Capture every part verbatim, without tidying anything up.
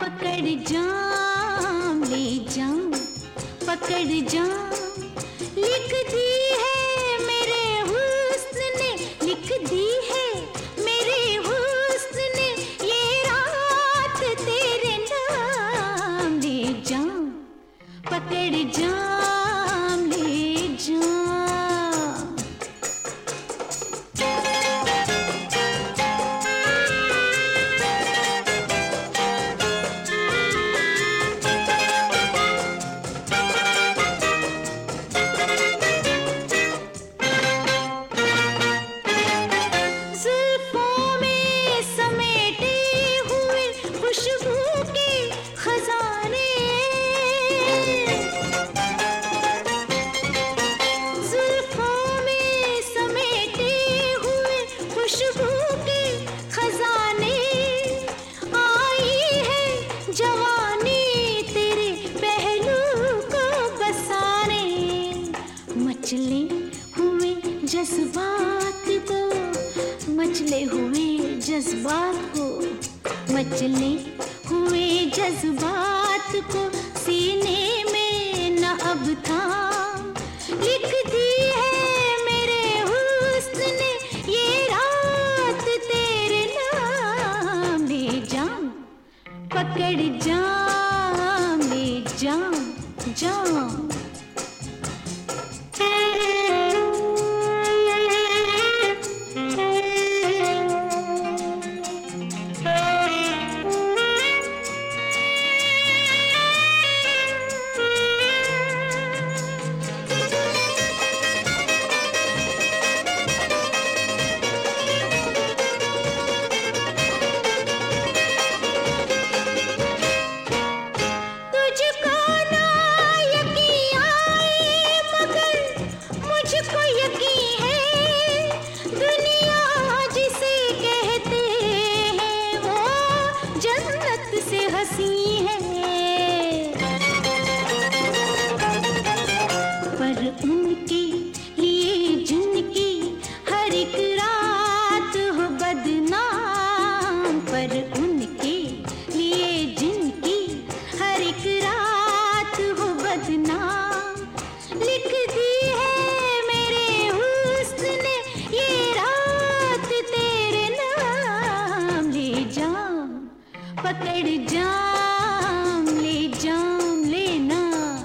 पकड़ जाम ले जाम, पकड़ जाम, लिख दी है मेरे हुस्न ने, लिख दी है मेरे हुस्न ने ये रात तेरे नाम। ले जाम, पकड़ जाम ले जाम। मचले हुए जज्बात को, मचले हुए जज्बात को, मचले हुए जज्बात को सीने में न अब थाम। लिख दी है मेरे हुस्न ने ये रात तेरे नाम। ले जाम, पकड़ जाम, ले जाम जाम। पर उनके लिए जिनकी हर एक रात हो बदनाम, पर उनके लिए जिनकी हर एक रात हो बदनाम। लिख दी है मेरे हुस्न ने ये रात तेरे नाम। ले जाम, पकड़ जाम, ले जाम लेना।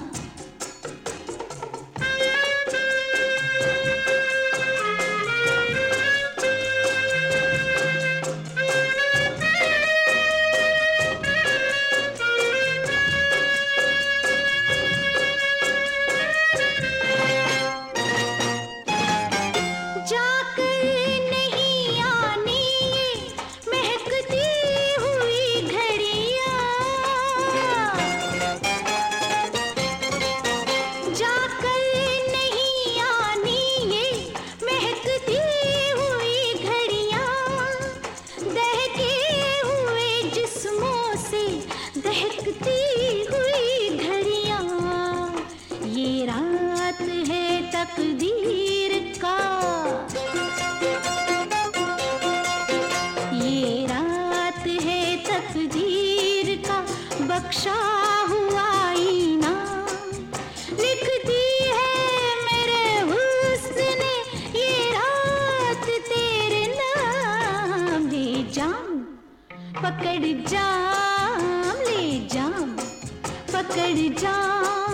ये रात है तकदीर का, ये रात है तकदीर का बख्शा हुआ इनाम। लिख दी है मेरे हुस्न ने ये रात तेरे नाम। ले जाम, पकड़ जाम, ले जाम, पकड़ जाम।